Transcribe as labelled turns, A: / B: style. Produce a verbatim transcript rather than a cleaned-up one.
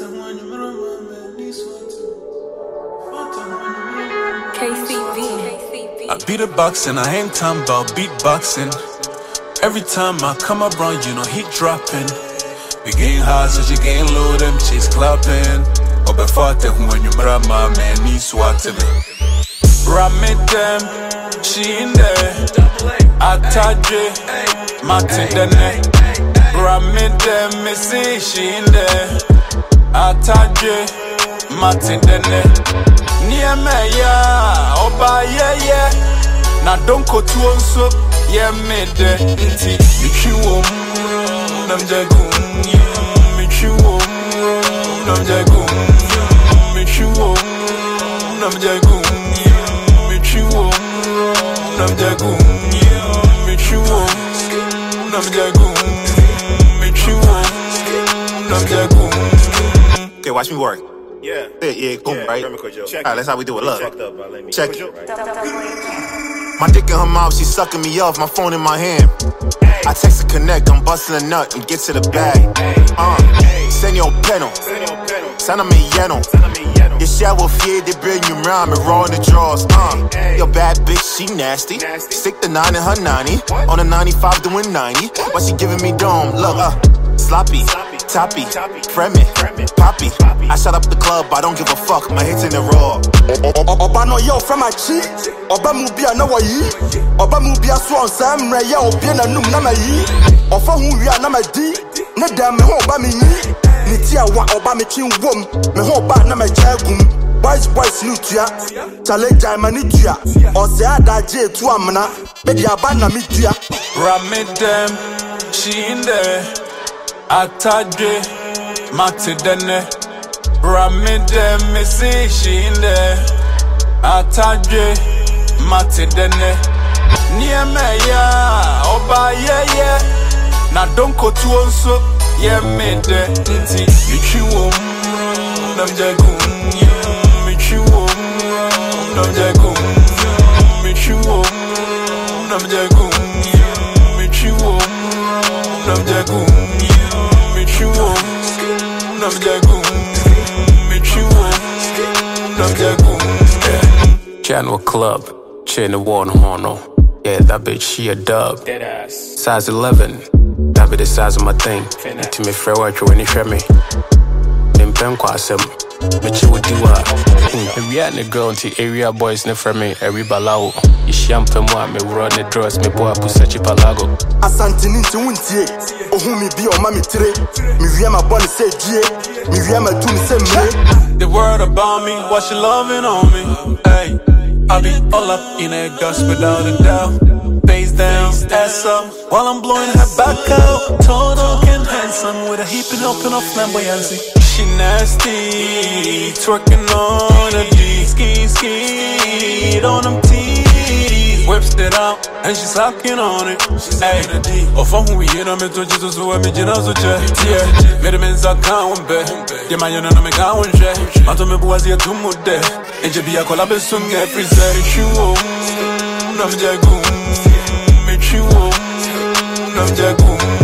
A: K C B.
B: I beat a boxing, I ain't talking about beatboxing. Every time I come around, you know he dropping. We getting high, so she getting low, them chicks clapping. Or before I take when you bring my man, he swatting me. Rap me them, she in there. I touch it, Martin Dene. Rap me them, me see she in there. I touch it, Martin Dene. Near me, yeah, Oba, yeah, yeah. Now don't go to one so, yeah, me de. Inti, me chew on, nam jagun. Me chew on, nam jagun. Me chew on, nam jagun. Me chew on, nam jagun. Me chew on, nam jagun. Me chew on, nam jagun.
C: Okay, watch me work.
D: Yeah.
C: Yeah, yeah, cool,
D: Yeah,
C: right?
D: Check
C: Alright, that's how we do it. Look,
D: Checked up, let me
C: check
D: it.
C: it. My dick in her mouth, she sucking me off, my phone in my hand. I text her connect, I'm busting a nut and get to the bag. Uh, Senor Peno, Sana me lleno. Your shower fear, they bring you round me raw in the drawers. Uh, your bad bitch, she nasty. Stick the nine in her ninety. On a ninety-five doing ninety. Why she giving me dome? Look, uh, sloppy, toppy, Fremi, poppy. I shut up the club, I don't give a fuck, my hits in the raw.
E: Oba no yo from my chi. Oba mubia na wa yi. Oba mubia so on sam re ya obi na num na ma yi. Ofa hu wi na ma di. Ne da me ho oba me yi. Ni ti a wa oba me twin wom. Me ho oba na ma jagum. Boys boys nu tua. Challenge I mani tua. O se adaje tu amna. Be dia ba na mi tua.
B: Rap me them, she in there. I touch it, Martin Dene. Rap me them, me see she in there. I touch it, Martin Dene. Near me, yeah, Oba, yeah, yeah. Now don't go to one so, yeah, me de. Inti, me chew on, nam jagun. Me chew on, nam jagun. Me chew on, nam jagun. Me chew on, nam jagun. Me chew on, nam jagun. Me chew on, nam jagun. Channel Club, chin the one horno. Yeah, that bitch, she a dub. Size eleven, that be the size of my thing. To me, fair watch when you share me. Then pen quasem, but you would do what? We are the girl until area boys ne from me, every balao. You champ and want me, run the dress, me boy, put such a palago.
E: Asantini to untie. Oh, who me be on mammy tre. Me via my bonnet say G. Me via my tune say me.
B: The word about me, what she loving on me. Hey, I be all up in that gush without a doubt. Face down, ass up, while I'm blowing her back out. Tall, dark and handsome, with a heaping up in a flamboyancy. She nasty, twerking on a D. Ski, ski, on them titties. Whips it out, and she's sucking on it. Hey, or for who we hit them into Jesus, who I mean, you know, so yeah. Made them in Zakan, one bed. The man, you know, I'm a guy, one share. I told me, was here to move there. And you be a collab, soon every day. Shoe, nam jagun. Me chew, nam jagun.